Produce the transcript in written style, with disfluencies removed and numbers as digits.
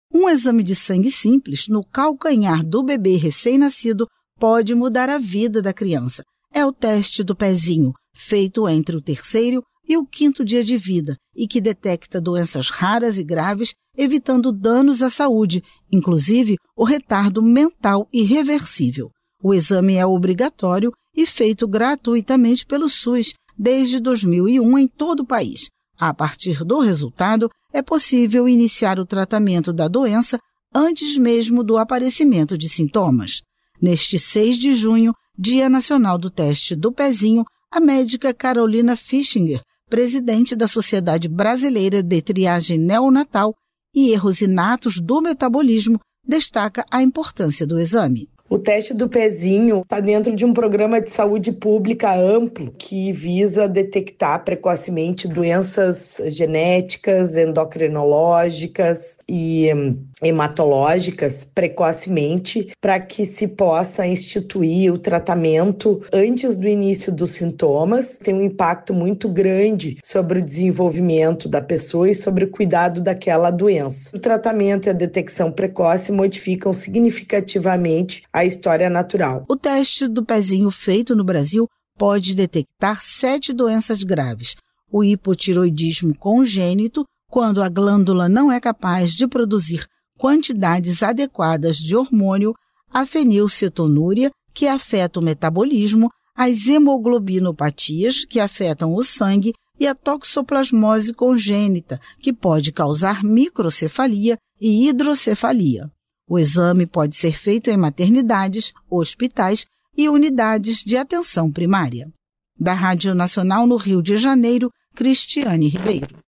Um exame de sangue simples no calcanhar do bebê recém-nascido pode mudar a vida da criança. É o teste do pezinho, feito entre o 3º e o 5º dia de vida e que detecta doenças raras e graves, evitando danos à saúde, inclusive o retardo mental irreversível. O exame é obrigatório e feito gratuitamente pelo SUS desde 2001 em todo o país. A partir do resultado, é possível iniciar o tratamento da doença antes mesmo do aparecimento de sintomas. Neste 6 de junho, Dia Nacional do Teste do Pezinho, a médica Carolina Fischinger, presidente da Sociedade Brasileira de Triagem Neonatal e Erros Inatos do Metabolismo, destaca a importância do exame. O teste do pezinho está dentro de um programa de saúde pública amplo que visa detectar precocemente doenças genéticas, endocrinológicas e hematológicas precocemente para que se possa instituir o tratamento antes do início dos sintomas. Tem um impacto muito grande sobre o desenvolvimento da pessoa e sobre o cuidado daquela doença. O tratamento e a detecção precoce modificam significativamente a história natural. O teste do pezinho feito no Brasil pode detectar 7 doenças graves. O hipotiroidismo congênito, quando a glândula não é capaz de produzir quantidades adequadas de hormônio, a fenilcetonúria, que afeta o metabolismo, as hemoglobinopatias, que afetam o sangue, e a toxoplasmose congênita, que pode causar microcefalia e hidrocefalia. O exame pode ser feito em maternidades, hospitais e unidades de atenção primária. Da Rádio Nacional no Rio de Janeiro, Cristiane Ribeiro.